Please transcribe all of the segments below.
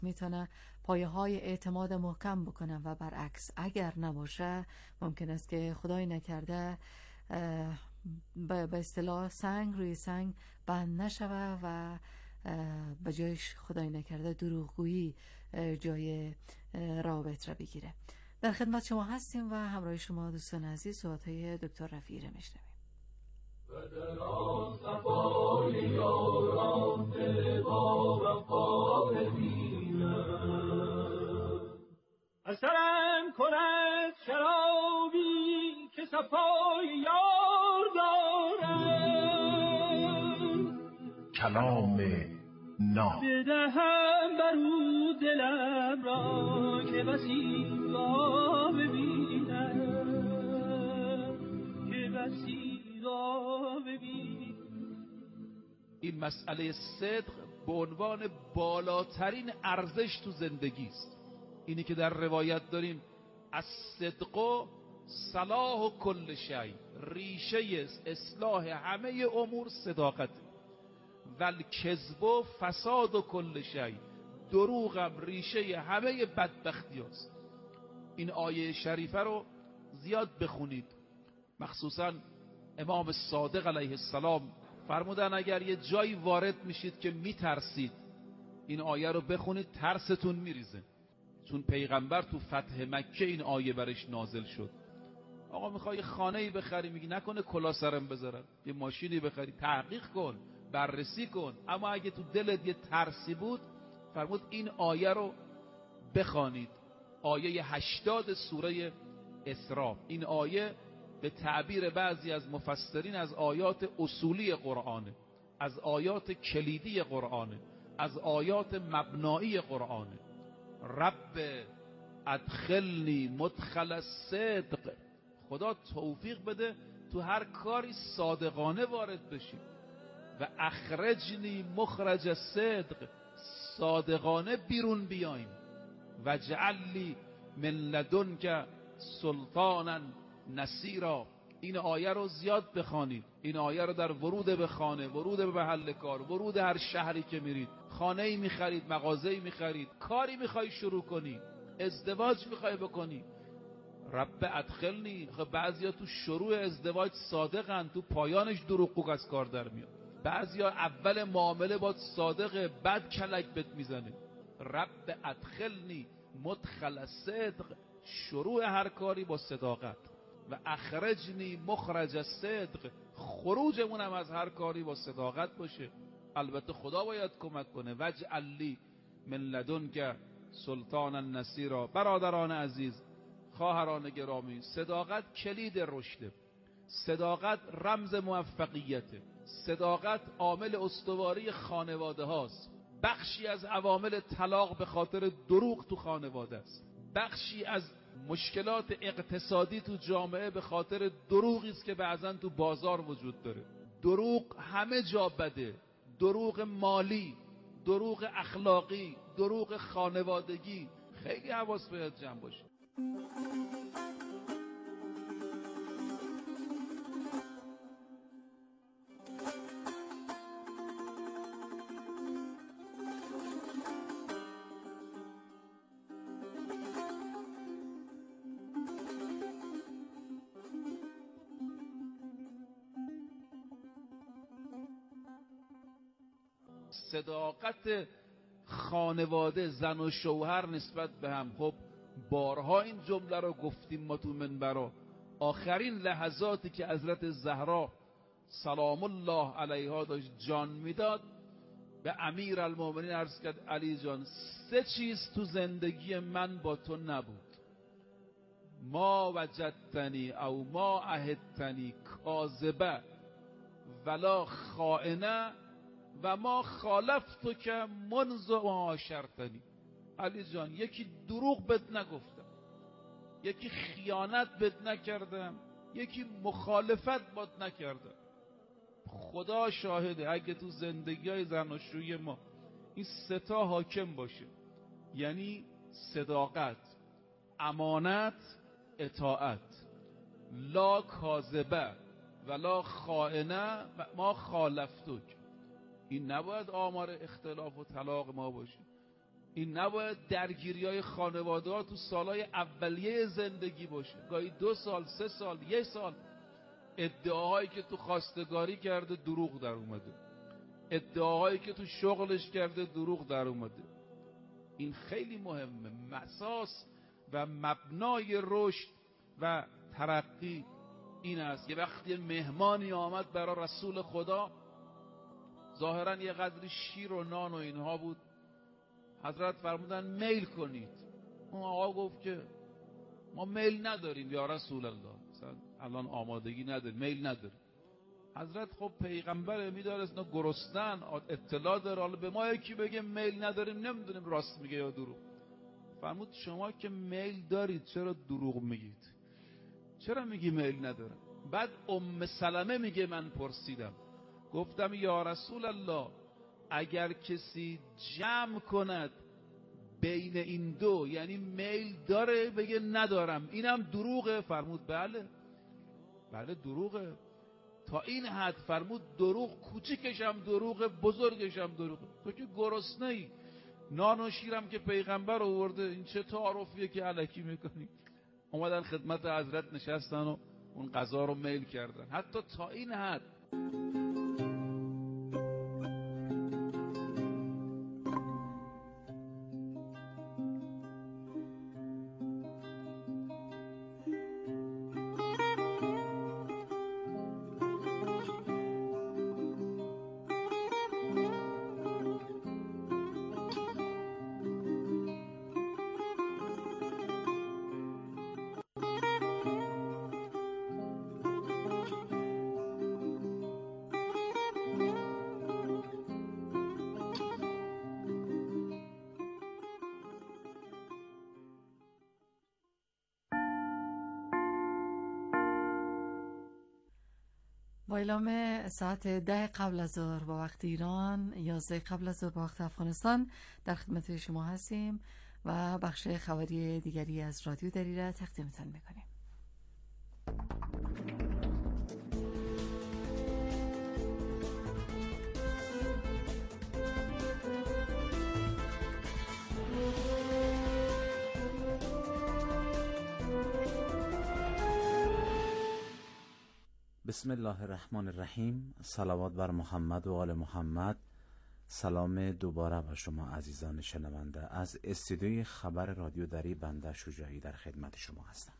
میتونه پایه های اعتماد محکم بکنه و برعکس اگر نباشه ممکن است که خدای نکرده به اصطلاح سنگ روی سنگ بند نشوه و به جایش خدای نکرده دروغگویی جای روابط را بگیره. در خدمت شما هستیم و همراه شما دوستان عزیز صحبت‌های دکتر رفیعی را میشنویم. و در آن صفای یاران دل با وفا ببینم، اثرم کند شرابی که صفای یار دارم، کلام ناب بدهم برو دلم را که بسی را ببینم، که بسی را ببینم. این مسئله صدق به عنوان بالاترین ارزش تو زندگی است. اینی که در روایت داریم از صدق صلاح کل شیء، ریشه اصلاح همه امور صداقت، ول کذب فساد کل شیء، دروغم ریشه همه بدبختی است. این آیه شریفه رو زیاد بخونید، مخصوصا امام صادق علیه السلام فرمودن اگر یه جایی وارد میشید که میترسید این آیه رو بخونید ترستون میریزه. چون پیغمبر تو فتح مکه این آیه برش نازل شد. آقا میخوای خانه‌ای بخری، میگی نکنه کلا سرم بذارن. یه ماشینی بخری، تحقیق کن، بررسی کن. اما اگه تو دلت یه ترسی بود، فرمود این آیه رو بخوانید. آیه 80 سوره اسراء. این آیه به تعبیر بعضی از مفسرین از آیات اصولی قرآنه، از آیات کلیدی قرآنه، از آیات مبنایی قرآنه. رب ادخلنی مدخل الصدق، خدا توفیق بده تو هر کاری صادقانه وارد بشیم. و اخرجنی مخرج الصدق، صادقانه بیرون بیایم. و جعلی من لدنک سلطانا نصیرا. این آیه رو زیاد بخوانید. این آیه رو در ورود به خانه، ورود به محل کار، ورود هر شهری که میرید، خانه‌ای میخرید، مغازه‌ای میخرید، کاری میخوای شروع کنی، ازدواج میخوای بکنی، رب ادخلنی. بعضیا تو شروع ازدواج صادقن، تو پایانش دروغگو از کار در میاد. بعضیا اول معامله با صادقه، بعد کلک بت میزنه. رب ادخلنی مدخل الصدق، شروع هر کاری با صداقت. و اخرجنی مخرج الصدق، خروجمون هم از هر کاری با صداقت باشه. البته خدا باید کمک کنه. واجعل لی من لدنک سلطانا نصیرا. برادران عزیز، خواهران گرامی، صداقت کلید رشده. صداقت رمز موفقیته. صداقت عامل استواری خانواده هاست. بخشی از عوامل طلاق به خاطر دروغ تو خانواده است. بخشی از مشکلات اقتصادی تو جامعه به خاطر دروغی است که بعضن تو بازار وجود داره. دروغ همه جا بده. دروغ مالی، دروغ اخلاقی، دروغ خانوادگی. خیلی حواس باید جمع باشه. صداقت خانواده، زن و شوهر نسبت به هم. خب بارها این جمله رو گفتیم ما تو منبر. آخرین لحظاتی که حضرت زهرا سلام الله علیها داشت جان میداد، به امیرالمومنین عرض کرد علی جان 3 چیز تو زندگی من با تو نبود: ما وجدتنی او ما عهدتنی کاذبه ولا خائنه و ما خالفتو که منذ معاشرتنی. علی جان، یکی دروغ بهت نگفتم، یکی خیانت بهت نکردم، یکی مخالفت بات نکردم. خدا شاهده اگه تو زندگی های زناشویی ما این 3 تا حاکم باشه، یعنی صداقت، امانت، اطاعت، لا کاذبه ولا خائنه و ما خالفتک، این نباید آمار اختلاف و طلاق ما باشه. این نباید درگیری‌های خانواده‌ها تو سالهای اولیه زندگی باشه. گاهی 2 سال، 3 سال، 1 سال ادعاهایی که تو خواستگاری کرده دروغ در اومده، ادعاهایی که تو شغلش کرده دروغ در اومده. این خیلی مهمه. اساس و مبنای رشد و ترقی این است. یه وقتی مهمانی آمد برای رسول خدا، ظاهرا یه قدری شیر و نان و اینها بود، حضرت فرمودن میل کنید. اون آقا گفت که ما میل نداریم یا رسول الله، مثلا الان آمادگی نداریم، میل نداریم. حضرت خب پیغمبر میدارست نه گرسنن، اطلاع داره، حالا به ما یکی بگه میل نداریم نمیدونیم راست میگه یا دروغ. فرمود شما که میل دارید چرا دروغ میگید؟ چرا میگی میل ندارم؟ بعد سلمه میگه من پرسیدم، گفتم یا رسول الله اگر کسی جمع کند بین این دو، یعنی میل داره بگه ندارم، اینم دروغه؟ فرمود بله دروغه. تا این حد فرمود دروغ کوچیکش هم دروغه، بزرگش هم دروغه. تو که گرسنه ای، نان و شیرم که پیغمبر آورده، این چه تعارفیه که الکی میکنی؟ اومدن خدمت حضرت نشستن و اون غذا رو میل کردن، حتی تا این حد. با اعلام ساعت 10 قبل از ظهر با وقت ایران، 11 قبل از ظهر با وقت افغانستان در خدمت شما هستیم و بخش خبری دیگری از رادیو دری را تقدیمتان میکنیم. بسم الله الرحمن الرحیم. صلوات بر محمد و آل محمد. سلام دوباره بر شما عزیزان شنونده. از استودیوی خبر رادیو دری بنده شجاعی در خدمت شما هستم.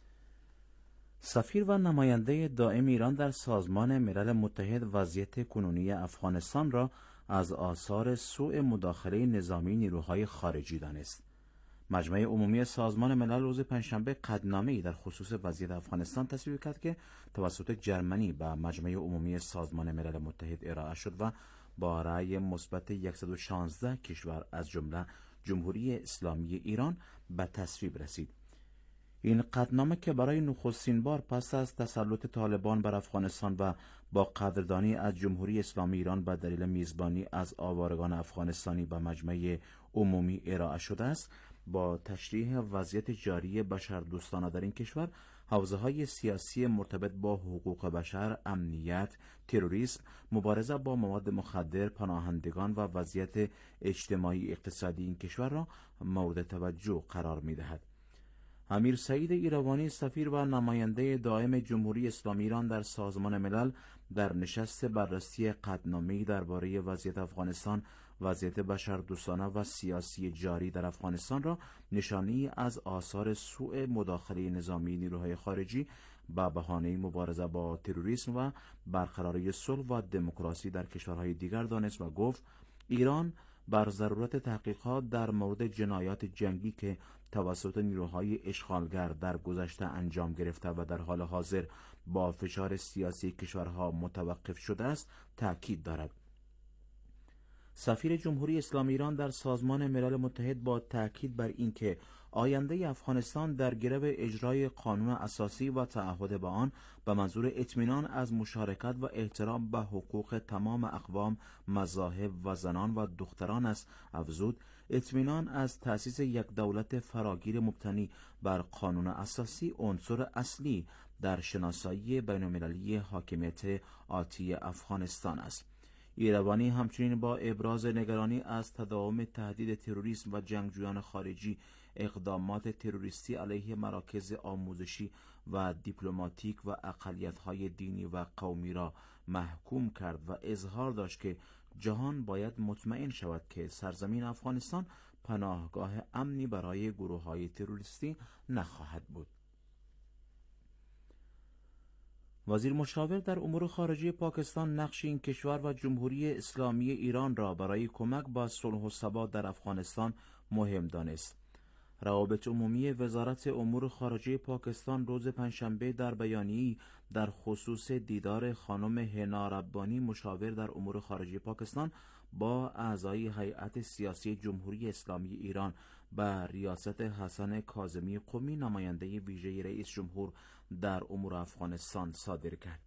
سفیر و نماینده دائم ایران در سازمان ملل متحد وضعیت کنونی افغانستان را از آثار سوء مداخله نظامی نیروهای خارجی دانست. مجمع عمومی سازمان ملل روز پنجشنبه قطعنامه‌ای در خصوص وضعیت افغانستان تصویب کرد که توسط جرمنی به مجمع عمومی سازمان ملل متحد ارائه شد و با رأی مثبت 116 کشور از جمله جمهوری اسلامی ایران به تصویب رسید. این قطعنامه که برای نخستین بار پس از تسلط طالبان بر افغانستان و با قدردانی از جمهوری اسلامی ایران به دلیل میزبانی از آوارگان افغانستانی به مجمع عمومی ارائه شده است، با تشریح وضعیت جاری بشردوستانه در این کشور، حوزه‌های سیاسی مرتبط با حقوق بشر، امنیت، تروریسم، مبارزه با مواد مخدر، پناهندگان و وضعیت اجتماعی اقتصادی این کشور را مورد توجه قرار می‌دهد. امیر سعید ایروانی، سفیر و نماینده دائم جمهوری اسلامی ایران در سازمان ملل، در نشست بررسی قطعنامه‌ای درباره وضعیت افغانستان، وضعیت بشردوستانه و سیاسی جاری در افغانستان را نشانی از آثار سوء مداخله نظامی نیروهای خارجی به بهانه مبارزه با تروریسم و برقراری صلح و دموکراسی در کشورهای دیگر دانست و گفت ایران بر ضرورت تحقیقات در مورد جنایات جنگی که توسط نیروهای اشغالگر در گذشته انجام گرفته و در حال حاضر با فشار سیاسی کشورها متوقف شده است تأکید دارد. سفیر جمهوری اسلامی ایران در سازمان ملل متحد با تأکید بر اینکه آینده افغانستان در گرو اجرای قانون اساسی و تعهد به آن به منظور اطمینان از مشارکت و احترام به حقوق تمام اقوام، مذاهب و زنان و دختران است، افزود اطمینان از تأسیس یک دولت فراگیر مبتنی بر قانون اساسی عنصر اصلی در شناسایی بین‌المللی حاکمیت آتی افغانستان است. ایروانی همچنین با ابراز نگرانی از تداوم تهدید تروریسم و جنگجویان خارجی اقدامات تروریستی علیه مراکز آموزشی و دیپلماتیک و اقلیت‌های دینی و قومی را محکوم کرد و اظهار داشت که جهان باید مطمئن شود که سرزمین افغانستان پناهگاه امنی برای گروه‌های تروریستی نخواهد بود. وزیر مشاور در امور خارجه پاکستان نقش این کشور و جمهوری اسلامی ایران را برای کمک با صلح و ثبات در افغانستان مهم دانست. روابط عمومی وزارت امور خارجه پاکستان روز پنجشنبه در بیانیه‌ای در خصوص دیدار خانم هنا ربانی مشاور در امور خارجه پاکستان با اعضای هیئت سیاسی جمهوری اسلامی ایران به ریاست حسن کاظمی قمی نماینده ویژه رئیس جمهور در امور افغانستان صادر کرد.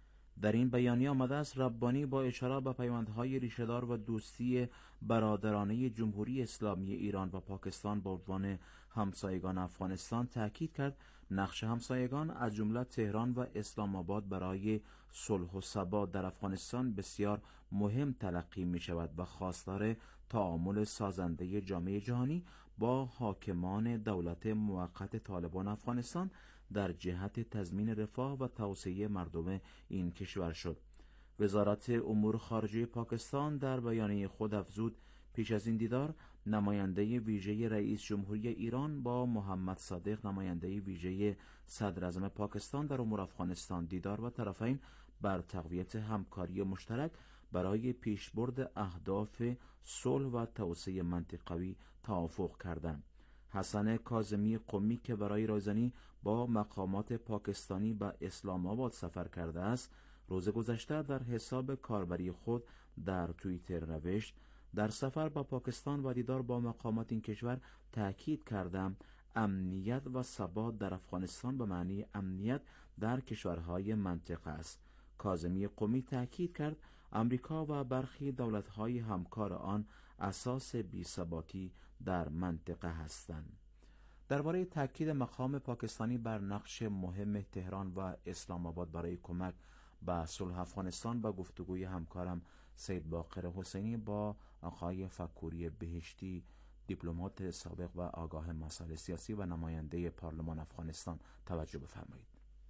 در این بیانیه آمده است ربانی با اشاره به پیوندهای ریشه‌دار و دوستی برادرانه جمهوری اسلامی ایران و پاکستان با عنوان همسایگان افغانستان تاکید کرد نقش همسایگان از جمله تهران و اسلام آباد برای صلح و ثبات در افغانستان بسیار مهم تلقی می شود و خواستار تعامل سازنده جامعه جهانی با حاکمان دولت موقت طالبان افغانستان در جهت تضمین رفاه و توسعه مردم این کشور شد. وزارت امور خارجه پاکستان در بیانیه خود افزود پیش از این دیدار نماینده ویژه رئیس جمهوری ایران با محمد صادق نماینده ویژه صدر اعظم پاکستان در امور افغانستان دیدار و طرفین بر تقویت همکاری مشترک برای پیشبرد اهداف صلح و توسعه منطقوی توافق کردند. حسن کاظمی قمی که برای رایزنی با مقامات پاکستانی به اسلام آباد سفر کرده است، روز گذشته در حساب کاربری خود در توییتر نوشت در سفر به پاکستان و دیدار با مقامات این کشور تأکید کردم امنیت و ثبات در افغانستان به معنی امنیت در کشورهای منطقه است. کاظمی قمی تأکید کرد امریکا و برخی دولت‌های همکار آن اساس بی‌ثباتی در منطقه هستند. درباره تاکید مقام پاکستانی بر نقش مهم تهران و اسلام آباد برای کمک به صلح افغانستان و گفتگوی همکارم سید باقر حسینی با آقای فکوری بهشتی دیپلمات سابق و آگاه مسائل سیاسی و نماینده پارلمان افغانستان توجه بفرمایید.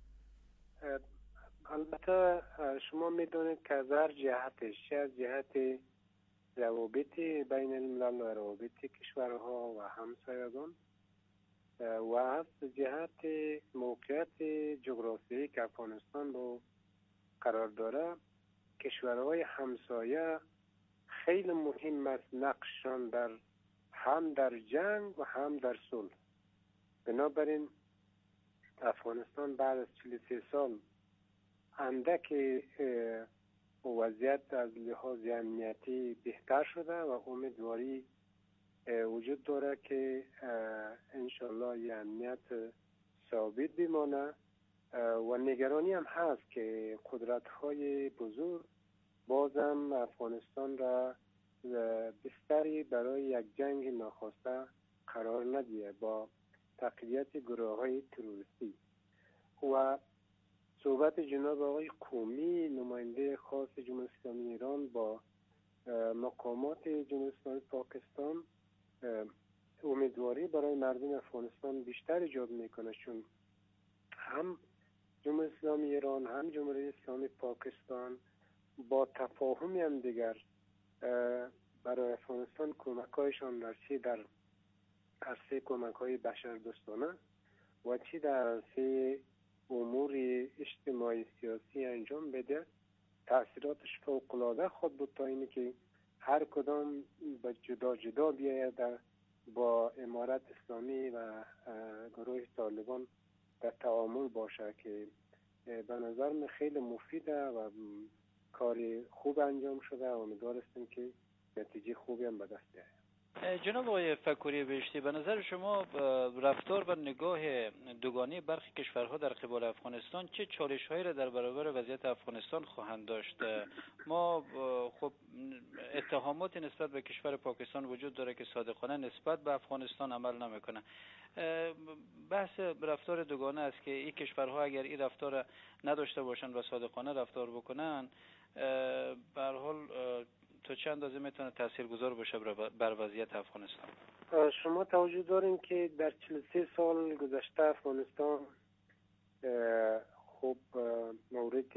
البته شما میدونید که از هر جهتش، از جهت روابط بین الملل و روابط کشورها و همسایگان و از جهت موقعیت جغرافیایی که افغانستان رو قرار داره، کشورهای همسایه خیلی مهم است نقششان در هم در جنگ و هم در صلح. بنابراین افغانستان بعد از 43 سال اندک وضعیت از لحاظ امنیتی بهتر شده و امیدواری وجود داره که انشالله یه امنیت ثابت بمانه و نگرانی هم هست که قدرت‌های بزرگ بازم افغانستان را بستری برای یک جنگ ناخواسته قرار ندیه با تقویت گروه‌های تروریستی. و صحبت جناب آقای قمی نماینده خاص جمهوری اسلامی ایران با مقامات جمهوری اسلامی پاکستان امیدواری برای مردم افغانستان بیشتر ایجاد میکنه، چون هم جمهوری اسلامی ایران هم جمهوری اسلامی پاکستان با تفاهمی هم دیگر برای افغانستان کمک‌هایشان در چی در عرصه کمک‌های بشردوستانه و چی در عرصه امور اجتماعی سیاسی انجام بده تأثیراتش فوق‌العاده خود بود، تا اینی که هر کدام به جدا جدا بیاید با امارت اسلامی و گروه طالبان در تعامل باشه که به نظر من خیلی مفیده و کار خوب انجام شده و امیدوار هستیم که نتیجه خوبی هم به دست بیاید. جناب آقای فکوری بهشتی، به نظر شما رفتار و نگاه دوگانه برخی کشورها در قبال افغانستان چه چالش‌هایی را در برابر وضعیت افغانستان خواهند داشت؟ ما خب اتهامات نسبت به کشور پاکستان وجود داره که صادقانه نسبت به افغانستان عمل نمیکنه. بحث رفتار دوگانه است که این کشورها اگر این رفتار نداشته باشند و صادقانه رفتار بکنن به هر حال تا چه اندازه میتونه تاثیرگذار باشه بر وضعیت افغانستان؟ شما توجه دارین که در 43 سال گذشته افغانستان خب مورد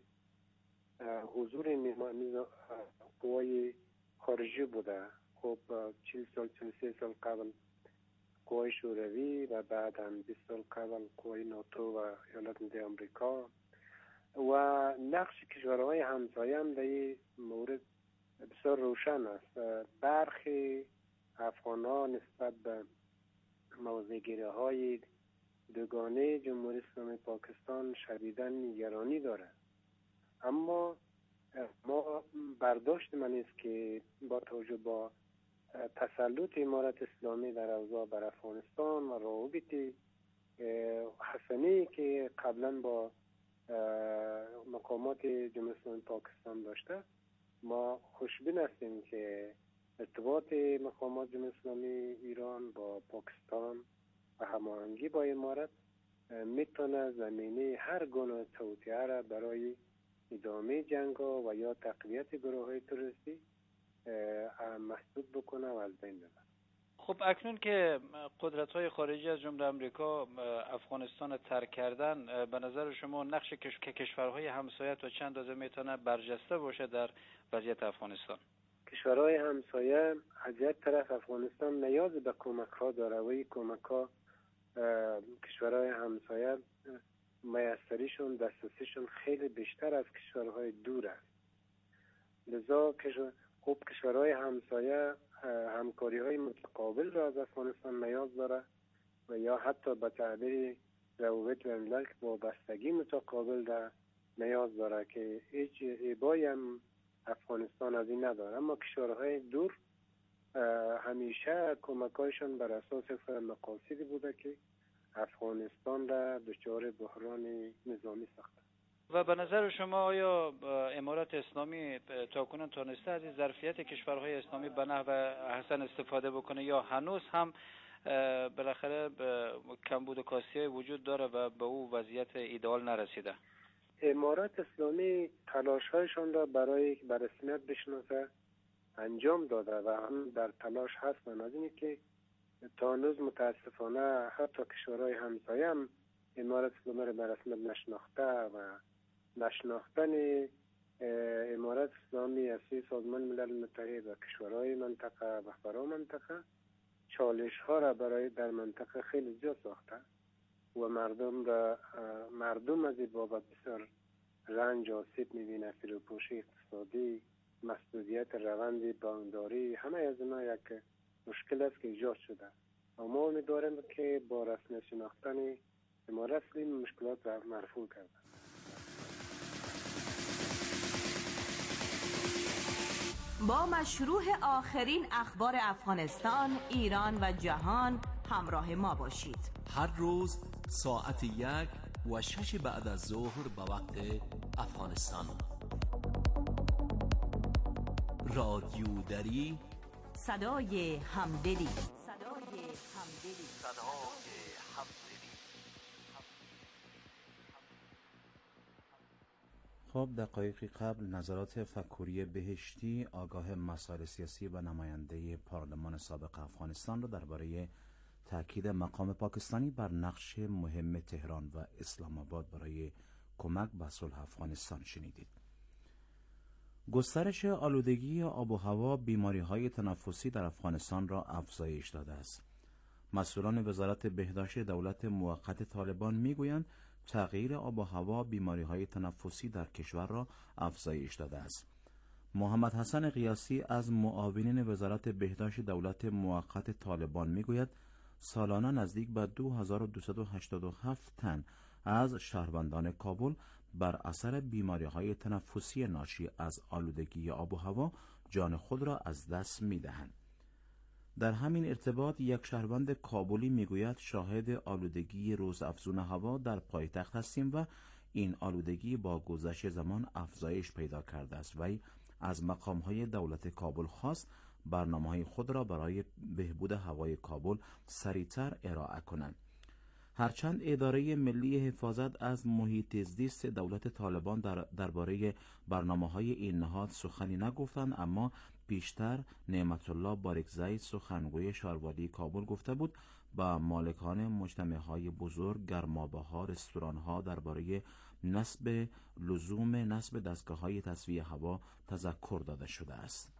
حضور قوای خارجی بوده. خب 43 سال قبل قوای شوروی و بعد هم 20 سال قبل قوای ناتو و ایالات متحده آمریکا و نقش کشورهای همسایه هم در این مورد بسیار روشن است. برخی افغان‌ها نسبت به موضع‌گیری‌های دوگانه جمهوری اسلامی پاکستان شدیداً نگرانی دارد، اما ما برداشت من است که با توجه با تسلط امارت اسلامی در اوضاع بر افغانستان و روابط حسنی که قبلا با مقامات جمهوری اسلامی پاکستان داشته، ما خوشبین هستیم که ارتباط مقامات جمهوری اسلامی ایران با پاکستان و هماهنگی با امارت میتونه زمینه هر گونه توطئه را برای ادامه جنگ‌ها و یا تقویت گروه‌های تروریستی مسدود بکنه و از بین ببره. خب اکنون که قدرت‌های خارجی از جمله آمریکا افغانستان ترک کردن، به نظر شما نقش کشورهای همسایه تا چند اندازه میتونه برجسته باشه در وضعیت افغانستان؟ کشورهای همسایه از یک طرف افغانستان نیاز به کمک‌ها داره و این کمک‌ها کشورهای همسایه میسریشون دسترسیشون خیلی بیشتر از کشورهای دور است. لذا کشورهای همسایه همکاری‌های متقابل را از افغانستان نیاز داره و یا حتی به تعبیر روابط بین‌الملل که وابستگی متقابل را نیاز داره که هیچ ابایی هم افغانستان از این نداره. اما کشورهای دور همیشه کمک‌هایشان بر اساس مقاصدی بوده که افغانستان را دچار بحران نظامی ساخته. و به نظر شما آیا امارات اسلامی تاکنون تونسته از ظرفیت کشورهای اسلامی به نحو حسن استفاده بکنه یا هنوز هم بالاخره کمبود و کاستی وجود داره و به او وضعیت ایدئال نرسیده؟ امارات اسلامی تلاش‌هایشان را برای به رسمیت بشناسه انجام داده و هم در تلاش هستند. از اینه که تا هنوز متاسفانه حتی کشورهای همسایه هم امارات اسلامی را به رسمیت نشناخته و نشناختن امارات اسلامی از سازمان ملل متحد و کشورهای منطقه و فرا منطقه چالش ها را برای در منطقه خیلی زیاد ساخته و مردم از این بابت بسیار رنج آسیب میبینه. فروپاشی اقتصادی، مسدودیت روند بانکداری، همه از اینا یک مشکل است که ایجاد شده و ما امیدواریم که با رسمیت شناختن امارات این مشکلات را مرفوع کرده. با مشروع آخرین اخبار افغانستان، ایران و جهان همراه ما باشید. هر روز ساعت 1:06 بعد از ظهر به وقت افغانستان. رادیو دری، صدای همدلی. خب دقایقی قبل نظرات فکوری بهشتی آگاه مسائل سیاسی و نماینده پارلمان سابق افغانستان را درباره تاکید مقام پاکستانی بر نقش مهم تهران و اسلام آباد برای کمک به صلح افغانستان شنیدید. گسترش آلودگی آب و هوا بیماری‌های تنفسی در افغانستان را افزایش داده است. مسئولان وزارت بهداشت دولت موقت طالبان میگویند تغییر آب و هوا بیماری‌های تنفسی در کشور را افزایش داده است. محمد حسن قیاسی از معاونین وزارت بهداشت دولت موقت طالبان میگوید سالانه نزدیک به 2287 تن از شهروندان کابل بر اثر بیماری‌های تنفسی ناشی از آلودگی آب و هوا جان خود را از دست می‌دهند. در همین ارتباط یک شهروند کابلی میگوید شاهد آلودگی روزافزون هوا در پایتخت هستیم و این آلودگی با گذشت زمان افزایش پیدا کرده است. وی از مقام‌های دولت کابل خواست برنامه‌های خود را برای بهبود هوای کابل سریعتر ارائه کنند. هرچند اداره ملی حفاظت از محیط زیست دولت طالبان درباره برنامه‌های این نهاد سخنی نگفتند، اما پیشتر نعمت الله باریکزئی سخنگوی شهربانی کابل گفته بود با مالکان مجتمع‌های بزرگ، گرمابه‌ها، رستوران‌ها درباره لزوم نصب دستگاه‌های تصفیه هوا تذکر داده شده است.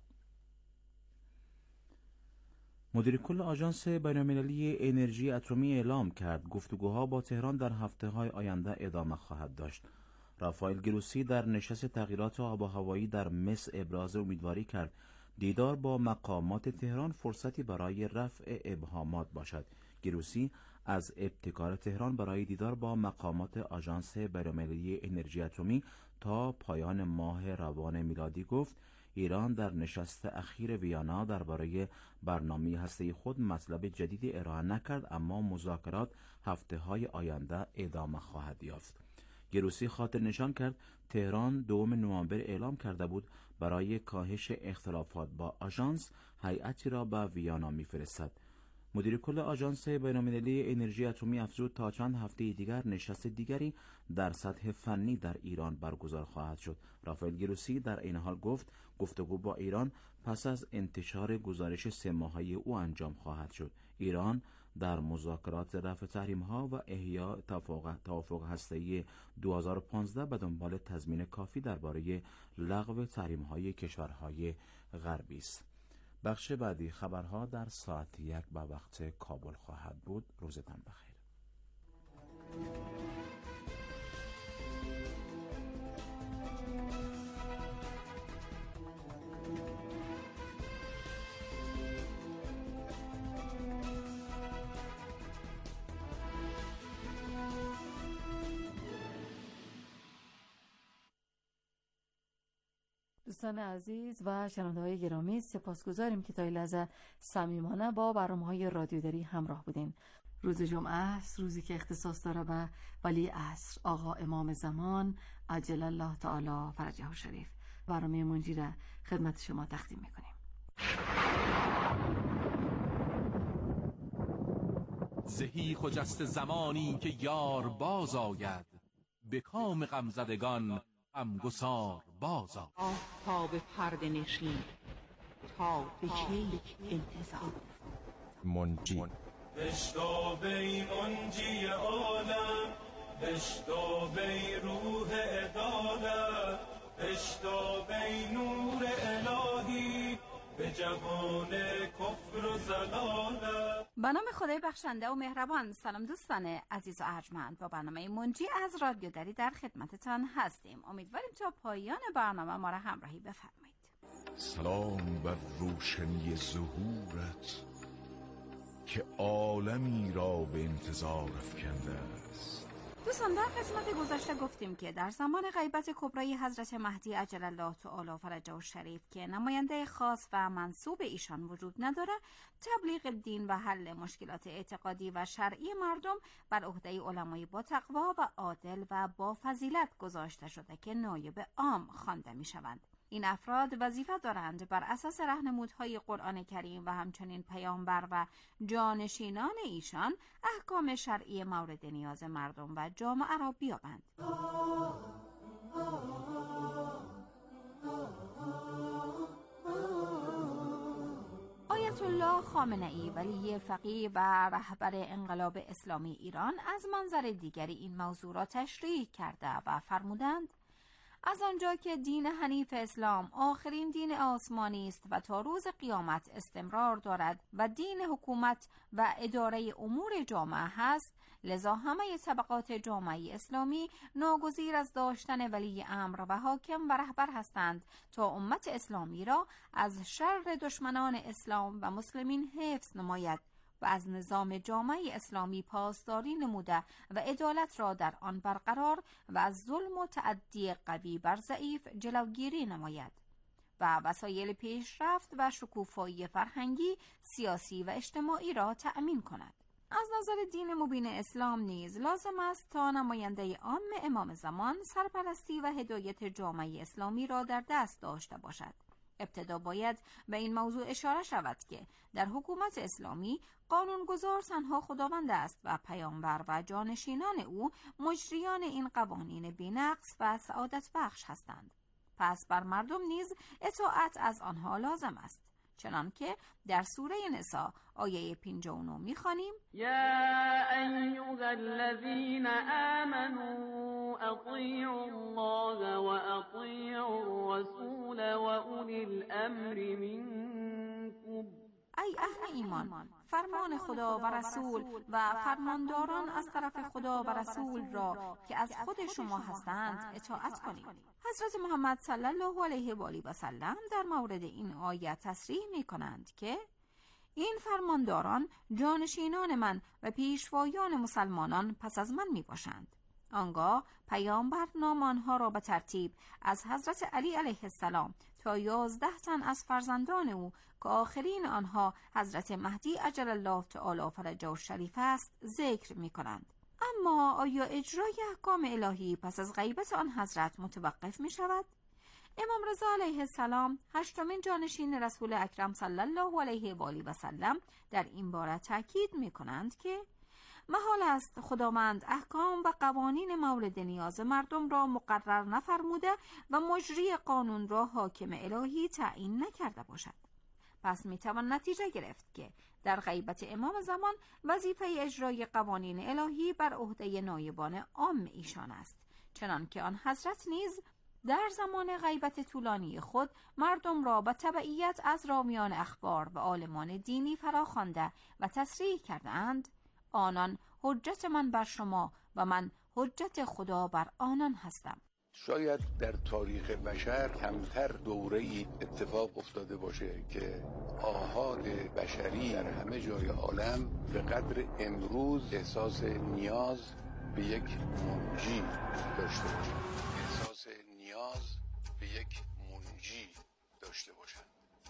مدیر کل آژانس بین‌المللی انرژی اتمی اعلام کرد گفتگوها با تهران در هفته‌های آینده ادامه خواهد داشت. رافائل گروسی در نشست تغییرات آب و هوایی در مصر ابراز امیدواری کرد دیدار با مقامات تهران فرصتی برای رفع ابهامات باشد. گروسی از ابتکار تهران برای دیدار با مقامات آژانس بین‌المللی انرژی اتمی تا پایان ماه روان میلادی گفت ایران در نشست اخیر ویانا درباره برنامه هسته‌ای خود مطلب جدیدی ارائه نکرد، اما مذاکرات هفته‌های آینده ادامه خواهد یافت. گروسی خاطر نشان کرد تهران 2 نوامبر اعلام کرده بود برای کاهش اختلافات با آژانس هیئتی را به ویانا می‌فرستد. مدیر کل آژانس بین‌المللی انرژی اتمی افزود تا چند هفته دیگر نشست دیگری در سطح فنی در ایران برگزار خواهد شد. رافائل گروسی در این حال گفت گفتگو با ایران پس از انتشار گزارش 3 ماهه او انجام خواهد شد. ایران در مذاکرات رفع تحریم‌ها و احیاء توافق هسته‌ای 2015 به دنبال تضمین کافی درباره لغو تحریم‌های کشورهای غربی است. بخش بعدی خبرها در ساعت 1 به وقت کابل خواهد بود. روزتان بخیر. دوستان عزیز و شنونده‌های گرامی، سپاسگزاریم که تا این لحظه صمیمانه با برنامه‌های رادیوداری همراه بودین. روز جمعه است، روزی که اختصاص داره به ولی عصر آقا امام زمان عجل الله تعالی فرجه الشریف. برنامه منجی را خدمت شما تقدیم می‌کنیم. زهی خجست زمانی که یار باز آید، به کام غمزدگان غمگسار باز آید. آفتاب پرده نشین تا به کی انتظار؟ منجی بشتاب ای منجی عالم، بشتاب ای روح عدالت، بشتاب ای نور الهی به جهان کفر و ضلالت. به نام خدای بخشنده و مهربان. سلام دوستان عزیز و ارجمند، با برنامه منجی از رادیو دری در خدمتتان هستیم. امیدواریم تا پایان برنامه ما را همراهی بفرمایید. سلام بر روشنی ظهورت که عالمی را به انتظار افکنده است. دوستان در قسمت گذشته گفتیم که در زمان غیبت کبرای حضرت مهدی عجل الله تعالی فرجه الشریف که نماینده خاص و منصوب ایشان وجود نداره، تبلیغ دین و حل مشکلات اعتقادی و شرعی مردم بر عهده علمای با تقوا و عادل و با فضیلت گذاشته شده که نایب عام خوانده میشوند. این افراد وظیفه دارند بر اساس راهنمودهای قرآن کریم و همچنین پیامبر و جانشینان ایشان احکام شرعی مورد نیاز مردم و جامعه را بیابند. آیت الله خامنه‌ای ولی فقیه و رهبر انقلاب اسلامی ایران از منظر دیگری این موضوع را تشریح کرده و فرمودند: از آنجا که دین حنیف اسلام آخرین دین آسمانی است و تا روز قیامت استمرار دارد و دین حکومت و اداره امور جامعه هست، لذا همه طبقات جامعه اسلامی ناگزیر از داشتن ولی امر و حاکم و رهبر هستند تا امت اسلامی را از شر دشمنان اسلام و مسلمین حفظ نماید و از نظام جامعه اسلامی پاسداری نموده و عدالت را در آن برقرار و از ظلم و تعدی قوی بر ضعیف جلوگیری نماید و وسایل پیشرفت و شکوفایی فرهنگی، سیاسی و اجتماعی را تأمین کند. از نظر دین مبین اسلام نیز لازم است تا نماینده عام امام زمان سرپرستی و هدایت جامعه اسلامی را در دست داشته باشد. ابتدا باید به این موضوع اشاره شود که در حکومت اسلامی قانونگذار تنها خداوند است و پیامبر و جانشینان او مجریان این قوانین بی‌نقص و سعادت بخش هستند. پس بر مردم نیز اطاعت از آنها لازم است، چنانکه در سوره نساء آیه 59 می‌خوانیم: یا ایها الذین آمنوا اطیعوا الله و اطیعوا الرسول و اولی الامر منکم. ای اهل ایمان، فرمان خدا و رسول و فرمانداران از طرف خدا و رسول را که از خود شما هستند اطاعت کنید. حضرت محمد صلی الله علیه و آله و سلم در مورد این آیه تصریح می کنند که این فرمانداران جانشینان من و پیشوایان مسلمانان پس از من می باشند. آنگاه پیامبر نام آنها را به ترتیب از حضرت علی علیه السلام تا 11 تن از فرزندان او که آخرین آنها حضرت مهدی عجل الله تعالی فرجه الشریف است ذکر می کنند. اما آیا اجرای احکام الهی پس از غیبت آن حضرت متوقف می شود؟ امام رضا علیه السلام 8مین جانشین رسول اکرم صلی الله علیه و آله و سلم در این باره تاکید می کنند که محال است خداوند احکام و قوانین مورد نیاز مردم را مقرر نفرموده و مجری قانون را حاکم الهی تعیین نکرده باشد. پس میتوان نتیجه گرفت که در غیبت امام زمان وظیفه اجرای قوانین الهی بر عهده نایبان عام ایشان است، چنانکه آن حضرت نیز در زمان غیبت طولانی خود مردم را به تبعیت از راویان اخبار و عالمان دینی فراخوانده و تصریح کردند: آنان حجت من بر شما و من حجت خدا بر آنان هستم. شاید در تاریخ بشر کمتر دوره‌ای اتفاق افتاده باشه که آحاد بشری در همه جای عالم به قدر امروز احساس نیاز به یک منجی داشته باشن. احساس نیاز به یک منجی داشته باشن.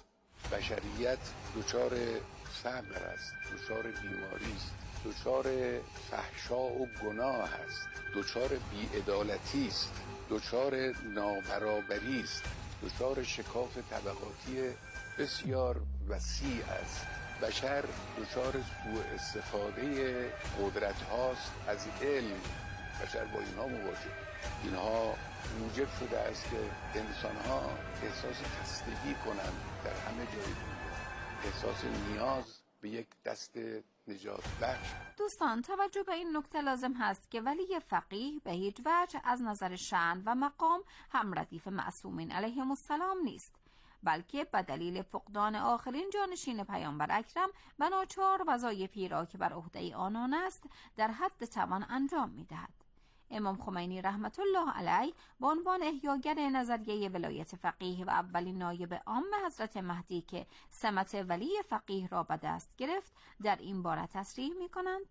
بشریت دچار فقر است، دچار بیماری است، دچار فحشا و گناه است، دچار بی‌عدالتی است، دچار نابرابری است، دچار شکاف طبقاتی بسیار وسیع است. بشر دچار سوء استفاده قدرت هاست از علم. بشر با اینها مواجه. اینها موجب شده است که انسان ها احساس خستگی کنند در همه جای دنیا، احساس نیاز به یک دست نجات بخش. دوستان، توجه به این نکته لازم هست که ولی فقیه به هیچ وجه از نظر شأن و مقام هم ردیف معصومین علیهم السلام نیست، بلکه به دلیل فقدان آخرین جانشین پیامبر اکرم و ناچار وظایفی را که بر عهده آنان است در حد توان انجام می‌دهد. امام خمینی رحمت الله علیه به عنوان احیاگر نظریه ولایت فقیه و اولین نایب عام حضرت مهدی که سمت ولی فقیه را به دست گرفت در این باره تصریح می‌کنند: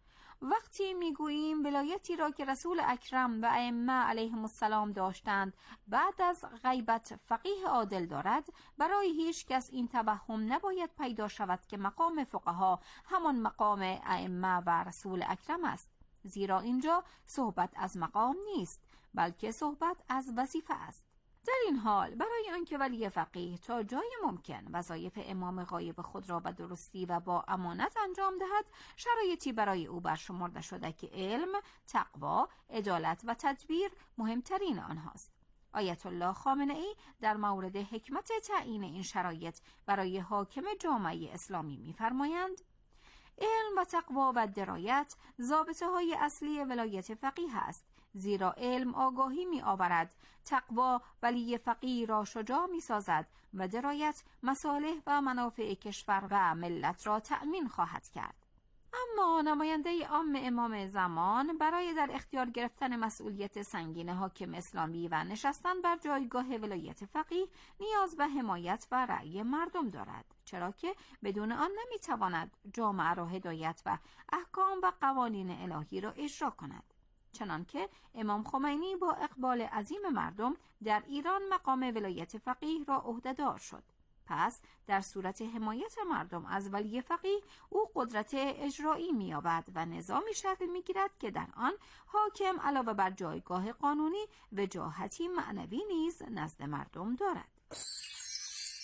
وقتی میگوییم ولایتی را که رسول اکرم و ائمه علیهم السلام داشتند بعد از غیبت فقیه عادل دارد، برای هیچ کس این توهم نباید پیدا شود که مقام فقها همان مقام ائمه و رسول اکرم است، زیرا اینجا صحبت از مقام نیست بلکه صحبت از وظیفه است. در این حال برای آنکه ولی فقیه تا جای ممکن وظایف امام غایب خود را به درستی و با امانت انجام دهد، شرایطی برای او برشمرده شده که علم، تقوا، عدالت و تدبیر مهمترین آنهاست. آیت الله خامنه‌ای در مورد حکمت تعیین این شرایط برای حاکم جامعه اسلامی می‌فرمایند: علم و تقوا و درایت ضابطه های اصلی ولایت فقیه است، زیرا علم آگاهی می آورد، تقوا ولی فقیه را شجاع می سازد و درایت مصالح و منافع کشور و ملت را تأمین خواهد کرد. اما نماینده عام امام زمان برای در اختیار گرفتن مسئولیت سنگین حاکم اسلامی و نشستن بر جایگاه ولایت فقیه نیاز به حمایت و رأی مردم دارد، چرا که بدون آن نمیتواند جامعه را هدایت و احکام و قوانین الهی را اجرا کند. چنانکه امام خمینی با اقبال عظیم مردم در ایران مقام ولایت فقیه را عهده‌دار شد. پس در صورت حمایت مردم از ولی فقیه او قدرت اجرایی می‌یابد و نظامی شکل می‌گیرد که در آن حاکم علاوه بر جایگاه قانونی وجاهتی معنوی نیز نزد مردم دارد.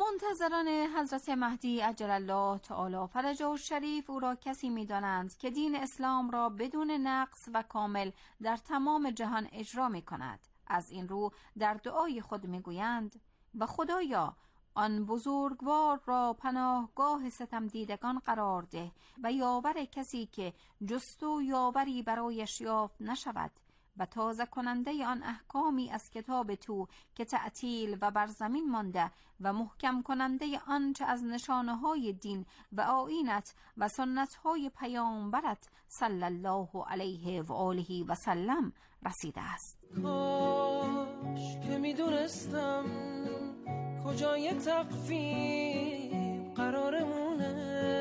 منتظران حضرت مهدی عجل الله تعالی فرجه الشریف او را کسی می‌دانند که دین اسلام را بدون نقص و کامل در تمام جهان اجرا می‌کند. از این رو در دعای خود می‌گویند: و خدایا آن بزرگوار را پناهگاه ستم دیدگان قرار ده و یاور کسی که جستو یاوری برایش یافت نشود و تازه کننده آن احکامی از کتاب تو که تعطیل و بر زمین مانده و محکم کننده آنچه از نشانه های دین و آیینت و سنت های پیامبرت صلی الله علیه و آله و سلم رسیده است. کاش که میدونستم کجای تقویم قرارمونه،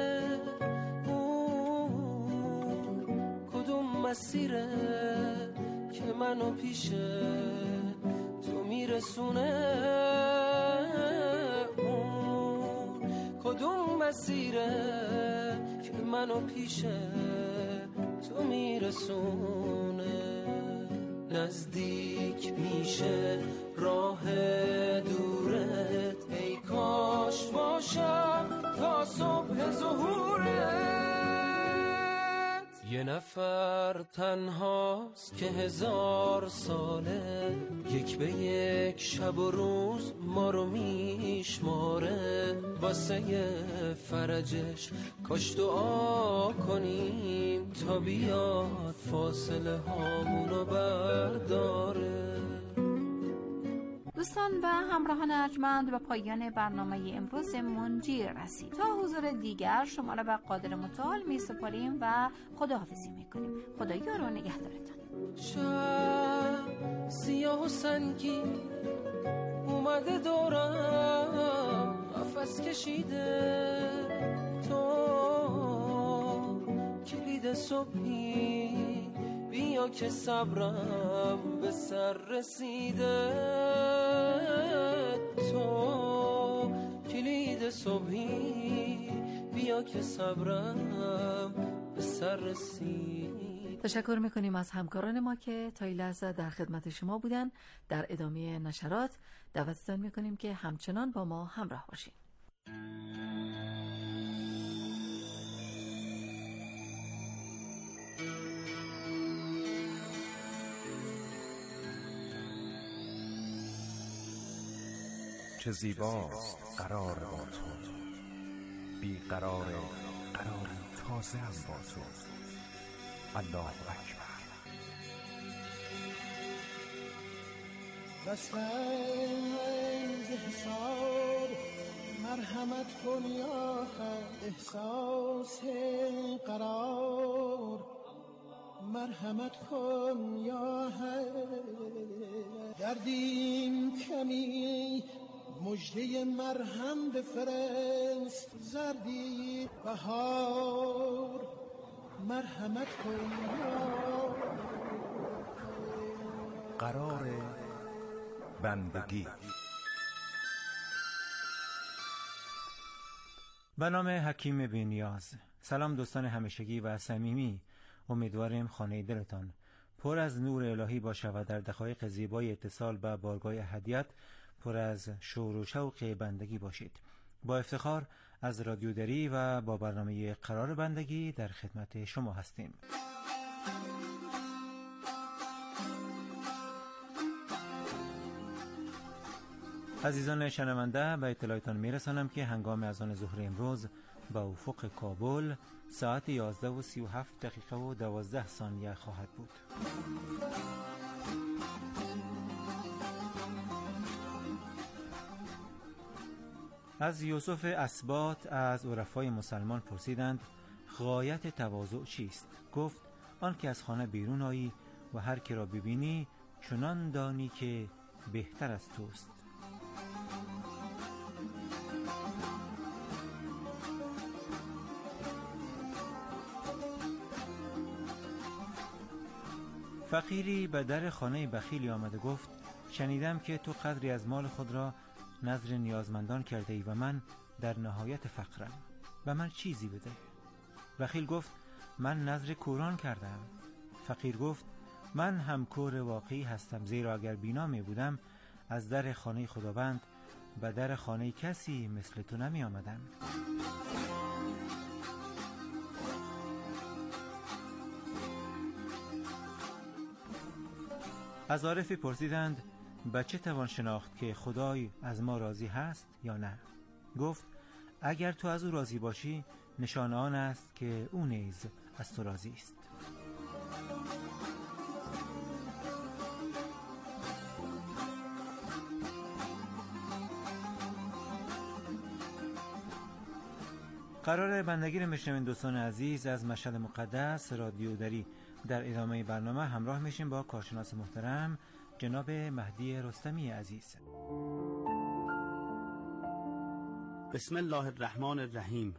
کدوم مسیره که منو پیش تو میرسونه، کدوم مسیره که منو پیش تو میرسونه. نزدیک میشه راه دورت، ای کاش باشم تا صبح ظهورت. یه نفر تنهاست که 1000 ساله، یک به یک شب و روز ما رو میشماره. واسه فرجش کاش دعا کنیم تا بیاد فاصله هامونو برداره. دوستان و همراهان ارجمند، به پایان برنامه امروز منجی رسید. تا حضور دیگر شما را به قادر متعال می سپاریم و خداحافظی می کنیم. خدا یار و نگهدارتان. شب سیاه و سنگی اومده دورم، قفس کشیده تو کلید صبحی، بیا که صبرم به سر رسیده. تو کلید صبحی، بیا که صبرم به سر رسیده. تشکر میکنیم از همکاران ما که تا این لحظه در خدمت شما بودن. در ادامه نشرات دعوتتان میکنیم که همچنان با ما همراه باشید. چه زیباست قرار با تو، بی قرار قراری تازه هم با تو. الله اکبر. بسنز حساب مرحمت کن یا خیر، احساس قرار مرحمت کن یا خیر. گردیم کمی مجده مرهم بفرست، زردی بهار مرحمت کن یا قرار بندگی. به نام حکیم بی‌نیاز. سلام دوستان همیشگی و صمیمی. امیدواریم خانه دلتان پر از نور الهی باشه و در دقایق زیبای اتصال به بارگاه احدیت پر از شور و شوق بندگی باشید. با افتخار از رادیو دری و با برنامه قرار بندگی در خدمت شما هستیم. عزیزان شنونده، به اطلاعتان میرسانم که هنگام اذان ظهر امروز به افق کابل ساعت 11:37 و 12 ثانیه خواهد بود. از یوسف اسباط از عرفای مسلمان پرسیدند غایت تواضع چیست؟ گفت آن که از خانه بیرون آیی و هر که را ببینی چنان دانی که بهتر از توست. فقیری به در خانه بخیلی آمده گفت شنیدم که تو قدری از مال خود را نذر نیازمندان کرده ای و من در نهایت فقرم، و من چیزی بده. بخیل گفت من نذر کوران کردم. فقیر گفت من هم کور واقعی هستم، زیرا اگر بینا می بودم از در خانه خداوند به در خانه کسی مثل تو نمی آمدم. از عارفی پرسیدند بچه توان شناخت که خدای از ما راضی هست یا نه؟ گفت اگر تو از او راضی باشی نشانه آن است که او نیز از تو راضی است. قرار بندگی رو میشنوین دوستان عزیز از مشهد مقدس رادیو دری. در ادامه برنامه همراه میشیم با کارشناس محترم جناب مهدی رستمی عزیز. بسم الله الرحمن الرحیم.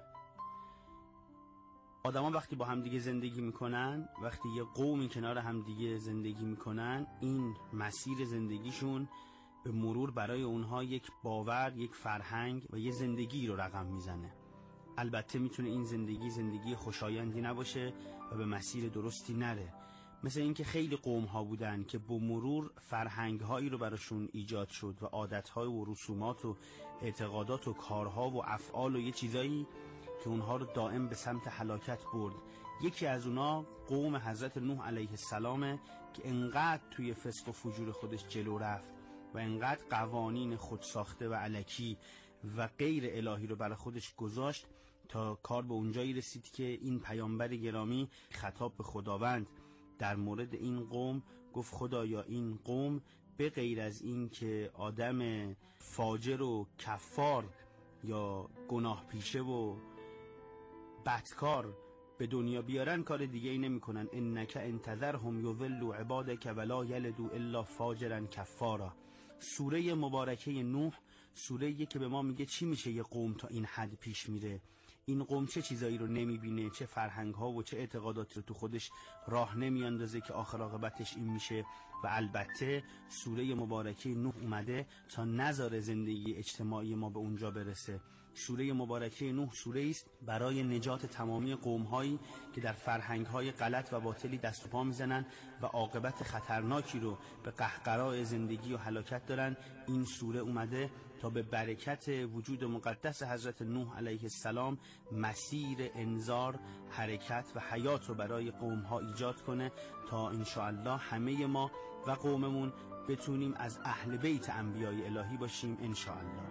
آدما وقتی با همدیگه زندگی میکنن، وقتی یه قومی کنار همدیگه زندگی میکنن، این مسیر زندگیشون به مرور برای اونها یک باور، یک فرهنگ و یه زندگی رو رقم میزنه. البته میتونه این زندگی خوشایندی نباشه و به مسیر درستی نره. مثل اینکه خیلی قوم ها بودن که با مرور فرهنگ هایی رو براشون ایجاد شد و عادت های و رسومات و اعتقادات و کارها و افعال و یه چیزایی که اونها رو دائم به سمت هلاکت برد. یکی از اونا قوم حضرت نوح علیه السلامه که انقدر توی فسق و فجور خودش جلو رفت و انقدر قوانین خودساخته و الکی و غیر الهی رو برای خودش گذاشت تا کار به اونجایی رسید که این پیامبر گرامی خطاب به خداوند در مورد این قوم گفت خدایا این قوم به غیر از این که آدم فاجر و کفار یا گناه پیشه و بدکار به دنیا بیارن کار دیگه ای نمی کنن. انک انتظرهم یضلوا عبادک ولا یلدوا الا فاجرا کفارا. سوره مبارکه نوح سوره‌ای که به ما میگه چی میشه یه قوم تا این حد پیش میره. این قوم چه چیزایی رو نمیبینه، چه فرهنگ ها و چه اعتقاداتی رو تو خودش راه نمیاندازه که آخر عاقبتش این میشه. و البته سوره مبارکه نوح اومده تا نذاره زندگی اجتماعی ما به اونجا برسه. سوره مبارکه نوح سوره است برای نجات تمامی قوم‌هایی که در فرهنگ‌های غلط و باطلی دست و پا میزنن و عاقبت خطرناکی رو به قهقرای زندگی و هلاکت دارن. این سوره اومده تا به برکت وجود مقدس حضرت نوح علیه السلام مسیر انذار، حرکت و حیات رو برای قوم‌ها ایجاد کنه تا انشاءالله همه ما و قوممون بتونیم از اهل بیت انبیای الهی باشیم انشاءالله.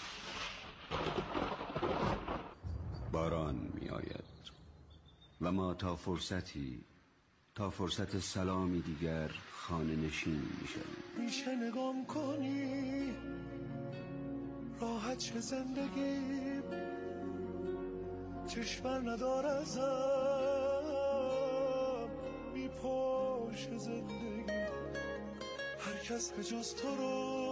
باران می آید و ما تا فرصت سلامی دیگر خانه نشین می شویم. میشه نگام کنی راحت چه زندگی چشمن ندار ازم میپاشه زندگی. هر کس به جز تو رو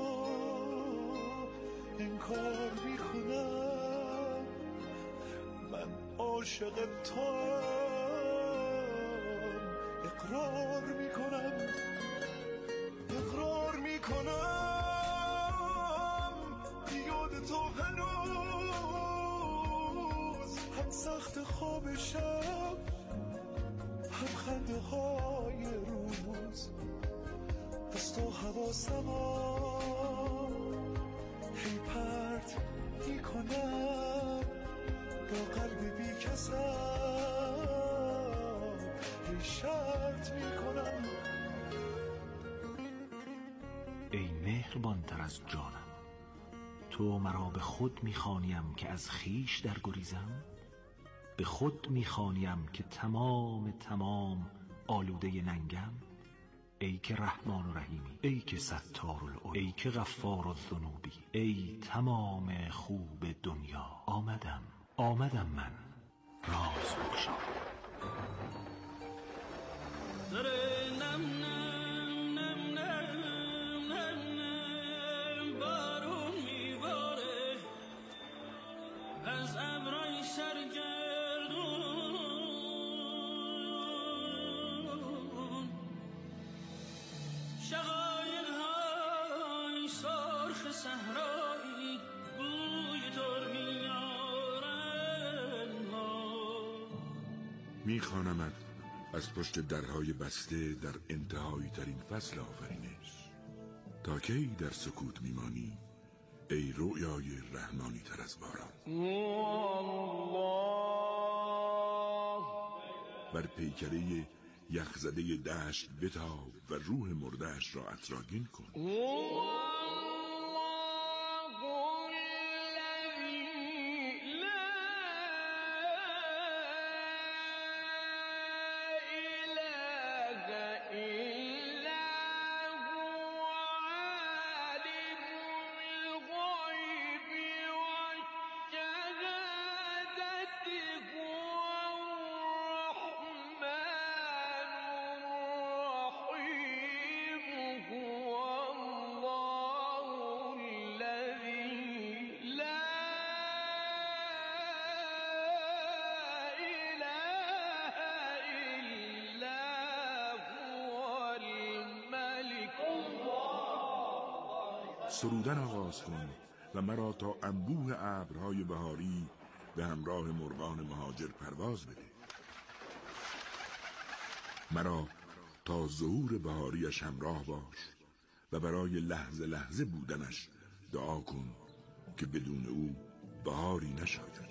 انکار میکنم. من عاشق توام اقرار میکنم یاد تو هنوز هم سخت خواب شب هم خنده های روز. از تو حواسم هی پرت میکنم با قلب بی کسم هی شرط میکنم. ای مهربان تر از جانم، تو مرا به خود میخوانیم که از خیش در گریزم. به خود میخوانیم که تمام آلوده ننگم. ای که رحمان و رحیمی، ای که ستار العیوب، ای که غفار الذنوبی، ای تمام خوب دنیا. آمدم من راز بگشا. بارون میباره از ابرای سرگردون، شقایق‌های سرخ صحرایی بوی تر میارن. میخوانمت از پشت درهای بسته در انتهایی ترین فصل آفرینش. تا کی در سکوت میمانی ای رویای رحمانی تر از باران. بر پیکره یخزده دشت بتاب و روح مردهش را عطرآگین کن. سرودن آغاز کن و مرا تا انبوه ابرهای بهاری به همراه مرغان مهاجر پرواز بده. مرا تا ظهور بهاریش همراه باش و برای لحظه لحظه بودنش دعا کن که بدون او بهاری نشاید.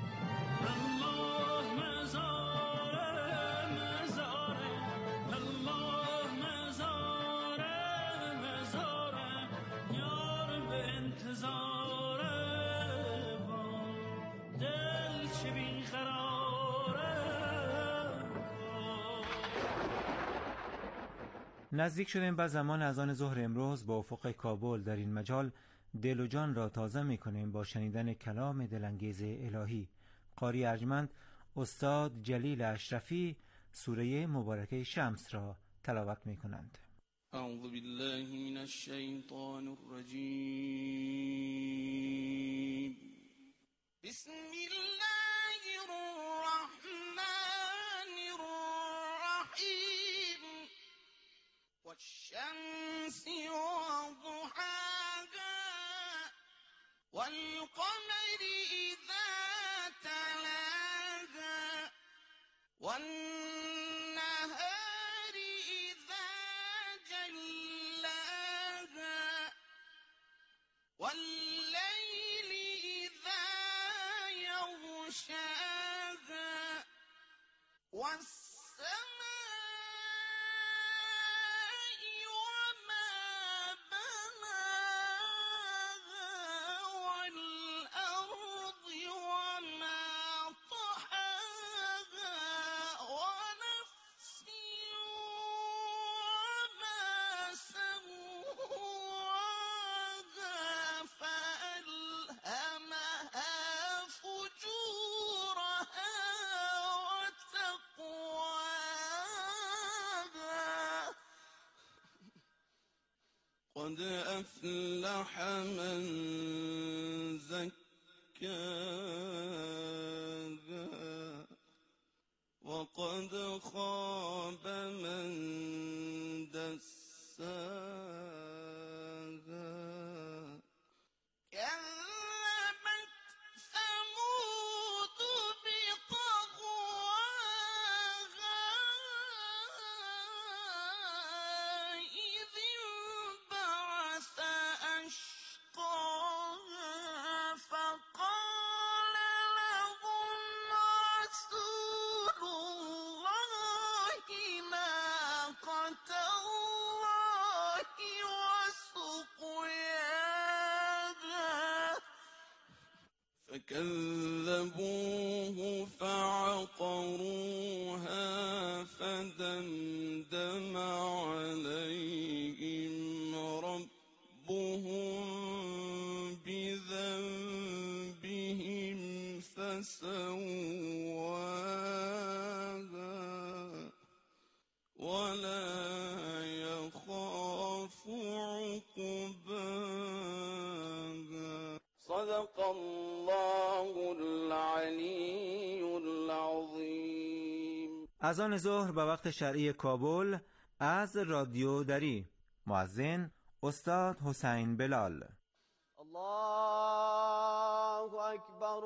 نزدیک شدیم به زمان اذان ظهر امروز. با افق کابل در این مجال دل و جان را تازه می کنیم با شنیدن کلام دلانگیز الهی. قاری ارجمند استاد جلیل اشرفی سوره مبارکه شمس را تلاوت می کنند. اعوذ بالله من الشیطان الرجیم. بسم الله الرحمن الرحیم. والشمس وضحاها والقمر إذا تلاها والنهار إذا جلاها والليل إذا يغشاها قد أفلح من زكاها وقد خاب من دساها. كذبت ثمود بطغواها إذ انبعث أشقاها فقال لهم رسول الله ناقة الله وسقياها فكذبوه فعقروها فدمدم عليهم ربهم بذنبهم فسواها ولا يخاف عقباها. صدق الله العلی العظیم. اذان ظهر به وقت شرعی کابل از رادیو دری. مؤذن استاد حسین بلال. الله اکبر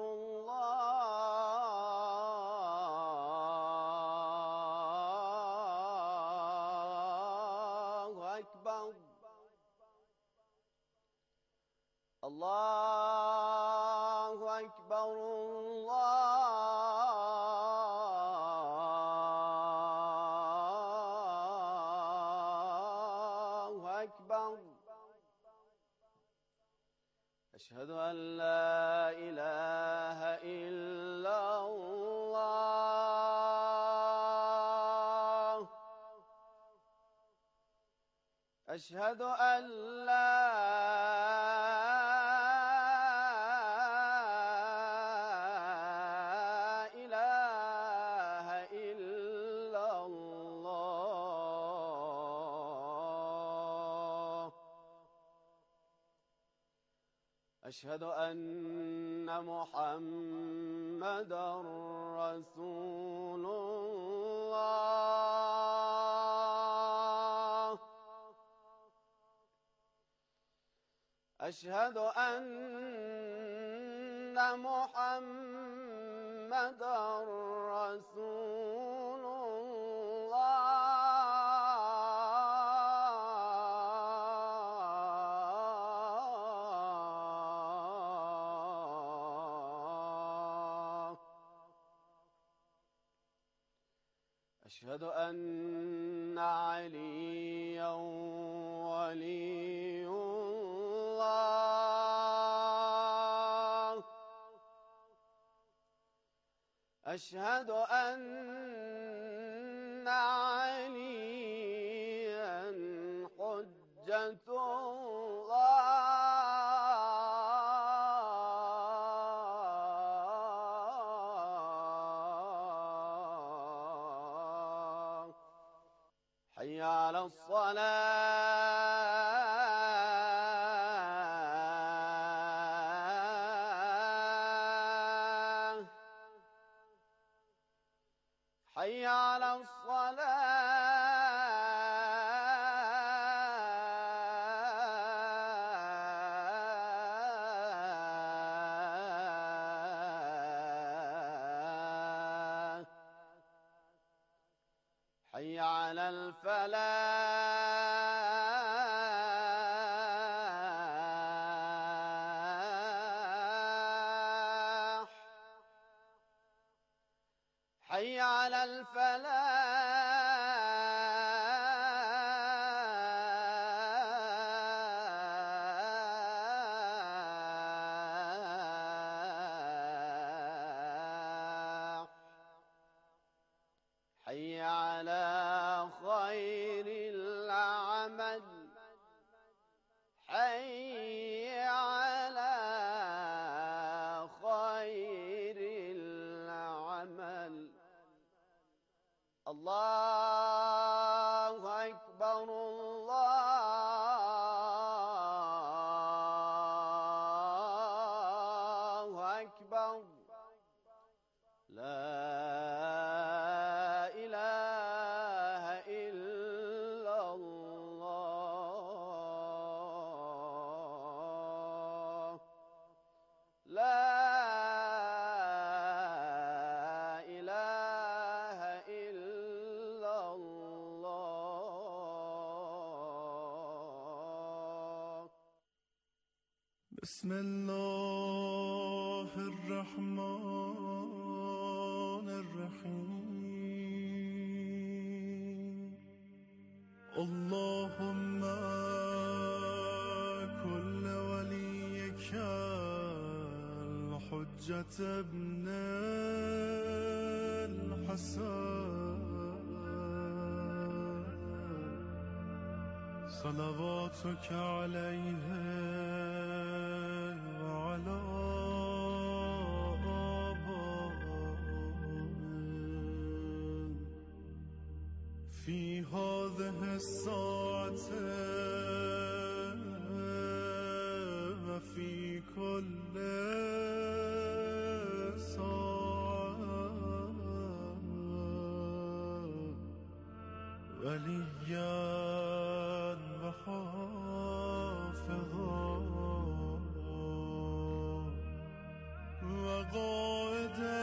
الله اکبر الله أكبر الله أكبر. أشهد أن لا إله إلا الله. أشهد أن لا إله إلا الله. أشهد أن محمدا رسول الله. أشهد أن محمدا رسول الله. أشهد أن عليا ولي الله. أشهد أن عليا حجة الله. حي على الصلاة. حي على الصلاة. حي على الفلاح. حي على الفلاح. حي على خير العمل. حي على خير العمل. الله أكبر الله أكبر. لا إله إلا الله. لا إله إلا الله. بسم الله الرحمن الرحيم. اللهم كل وليك الحجة ابن الحسن صلواتك عليه وعلى في هذه الساعة وفي كل ساعة وليا وحافظا وقائدا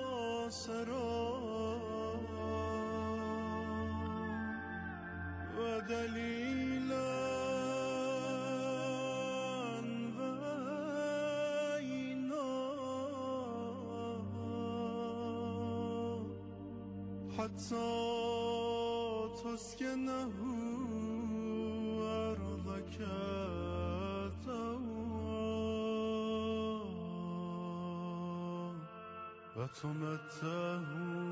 وناصرا دلیلا و اینا حتی تسکنه أرضك وتمتعه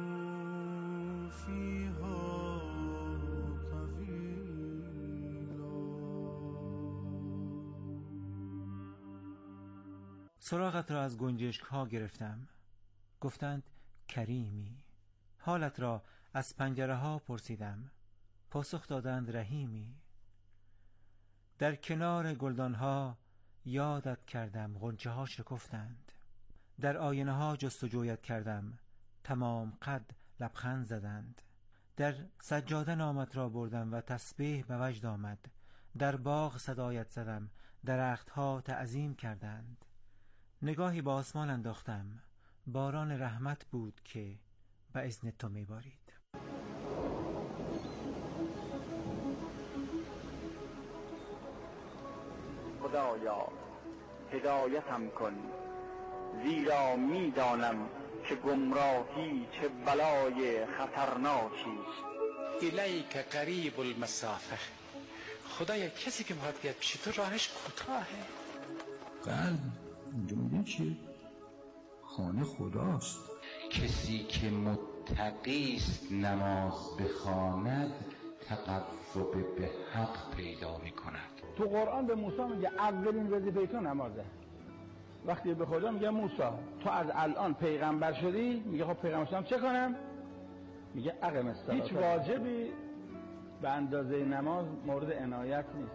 فيها طويلا. سراغت را از گنجشک ها گرفتم. گفتند کریمی. حالت را از پنجره ها پرسیدم. پاسخ دادند رحیمی. در کنار گلدان ها یادت کردم، غنچه ها شکفتند. در آینه ها جستجویت کردم، تمام قد لبخند زدند. در سجاده نامت را بردم و تسبیح به وجد آمد. در باغ صدایت زدم، درخت ها تعظیم کردند. نگاهی به آسمان انداختم، باران رحمت بود که به اذن تو میبارید. خدایا هدایتم کن، زیرا میدانم که گمراهی چه بلای خطرناکی است. الیک قریب المسافه، خدایا کسی که میخواد بیاد پیش تو راهش کوتاهه. قلب اینجا میدونی چیه؟ خانه خداست. کسی که متقیست نماز بخواند تقرب به حق پیدا میکند. تو قرآن به موسی میگه اولین وظیفه تو نمازه. وقتی به خدا میگه موسی تو از الان پیغمبر شدی، میگه خب پیغمبر شدم چه کنم؟ میگه اقم الصلاة. هیچ واجبی به اندازه نماز مورد عنایت نیست.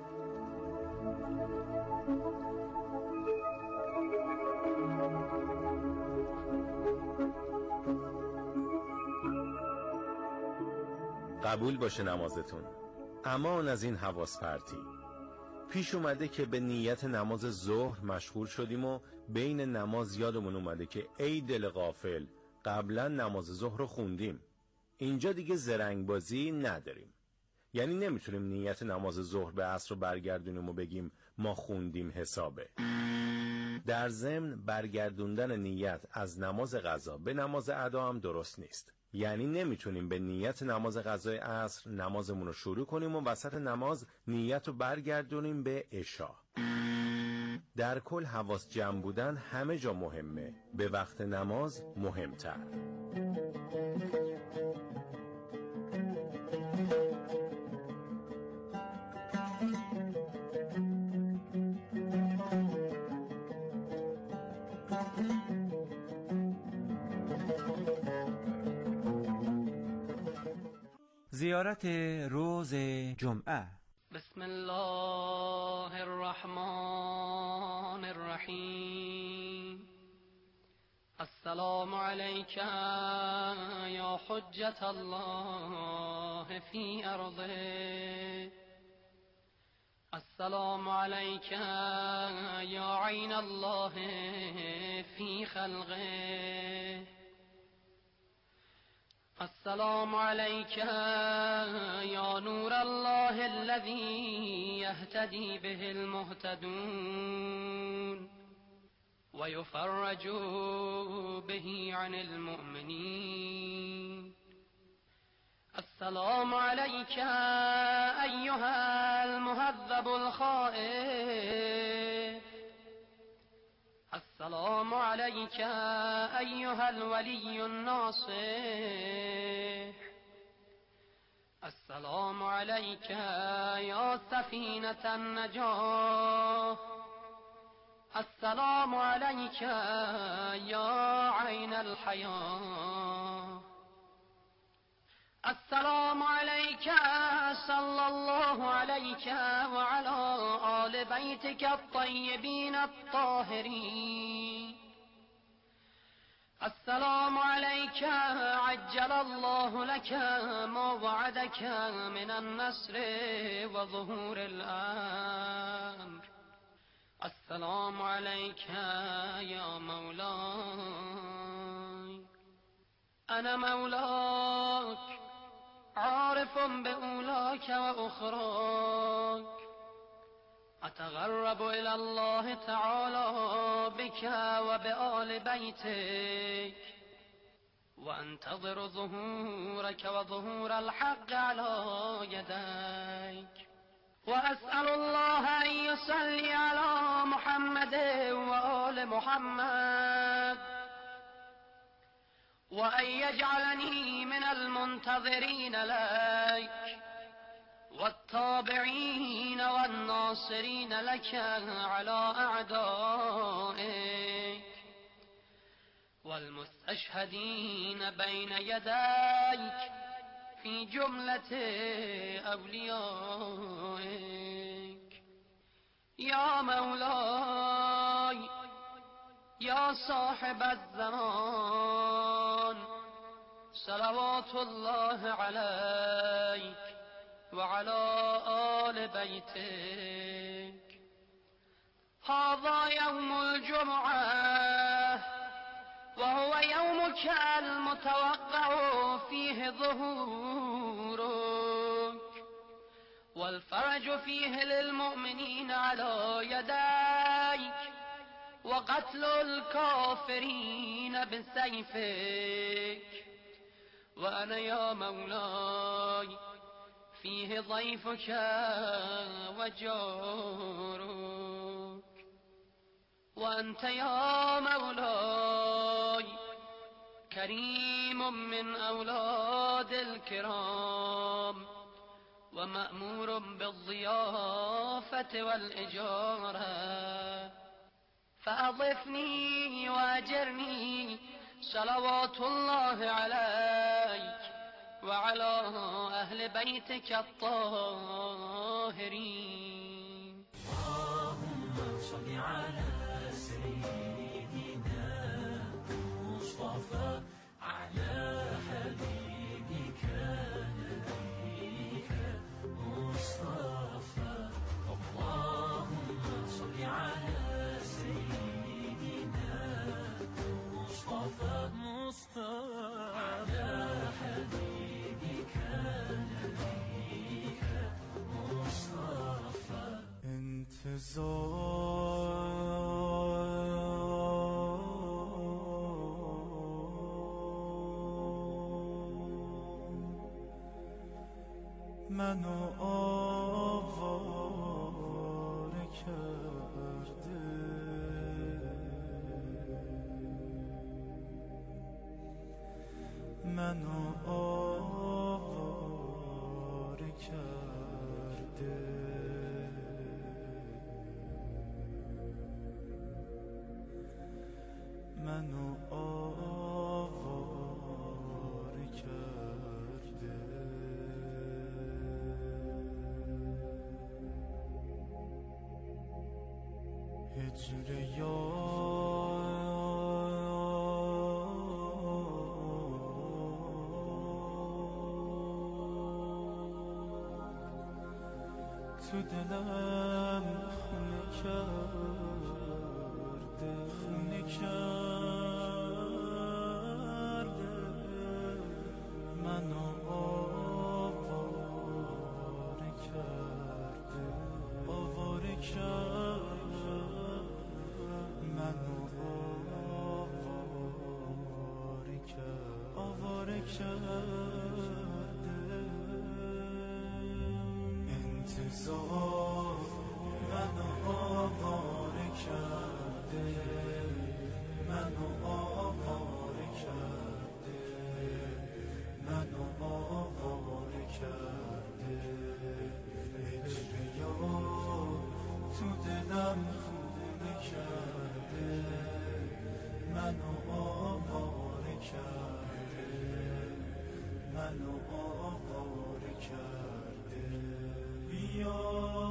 قبول باشه نمازتون، امان از این حواس پرتی. پیش اومده که به نیت نماز ظهر مشغول شدیم و بین نماز یادمون اومده که ای دل غافل قبلا نماز ظهر رو خوندیم. اینجا دیگه زرنگ بازی نداریم، یعنی نمیتونیم نیت نماز ظهر به عصر رو برگردونیم و بگیم ما خوندیم حسابه. در ضمن برگردوندن نیت از نماز قضا به نماز ادا هم درست نیست. یعنی نمیتونیم به نیت نماز قضای عصر نمازمون رو شروع کنیم و وسط نماز نیت رو برگردونیم به عشا. در کل حواس جمع بودن همه جا مهمه، به وقت نماز مهمتر. زیارت روز جمعه. بسم الله الرحمن الرحیم. السلام علیک یا حجت الله فی ارضه. السلام علیک یا عین الله فی خلقه. السلام عليك يا نور الله الذي يهتدي به المهتدون ويفرج به عن المؤمنين. السلام عليك أيها المهذب الخائف. السلام عليك أيها الولي الناصح. السلام عليك يا سفينة النجاة. السلام عليك يا عين الحياة. السلام عليك صلى الله عليك وعلى آل بيتك الطيبين الطاهرين. السلام عليك عجل الله لك ما وعدك من النصر وظهور الأمر. السلام عليك يا مولاي. أنا مولاك عارف بأولاك وأخراك أتغرب إلى الله تعالى بك وبآل بيتك وأنتظر ظهورك وظهور الحق على يديك وأسأل الله أن يصلي على محمد وآل محمد وأن يجعلني من المنتظرين لك والتابعين والناصرين لك على أعدائك والمستشهدين بين يديك في جملة أوليائك يا مولاي يا صاحب الزمان صلوات الله عليك وعلى آل بيتك هذا يوم الجمعة وهو يومك المتوقع فيه ظهورك والفرج فيه للمؤمنين على يديك وقتل الكافرين بسيفك وأنا يا مولاي فيه ضيفك وجارك وأنت يا مولاي كريم من أولاد الكرام ومأمور بالضيافة والإجارة فأضفني وأجرني صلوات الله عليك وعلى أهل بيتك الطاهرين اللهم صل على سيدنا مصطفى على حبيبك نبيك مصطفى اللهم صل على سيدنا مصطفى على حبيبك نبيك مصطفى منو آواره کرده منو آواره کرده منو آواره کرده هجر تو دلم خونه کرده منو آواره کرده منو آواره کرده انتظار منو آواره کرده منو آواره کرده منو آواره کرده هجر یار تو دلم خونه کرده منو آواره کرده منو آواره کرده بیا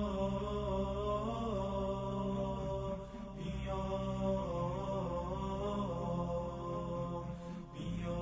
بیا بیا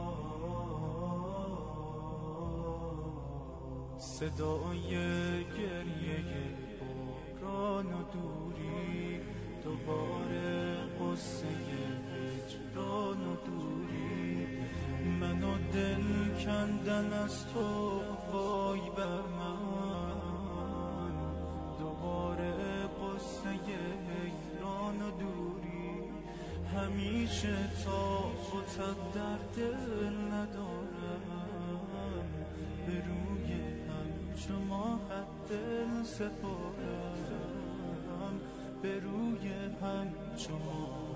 صدای گریه باران و دوری دوباره قصه هجران و دوری منو دل کندن از تو وای بر من، دوباره قصه حیران و دوری، همیشه تا خودت در دل ندارم، به روی همچو ماهت دل سپارم، به روی همچو ماهت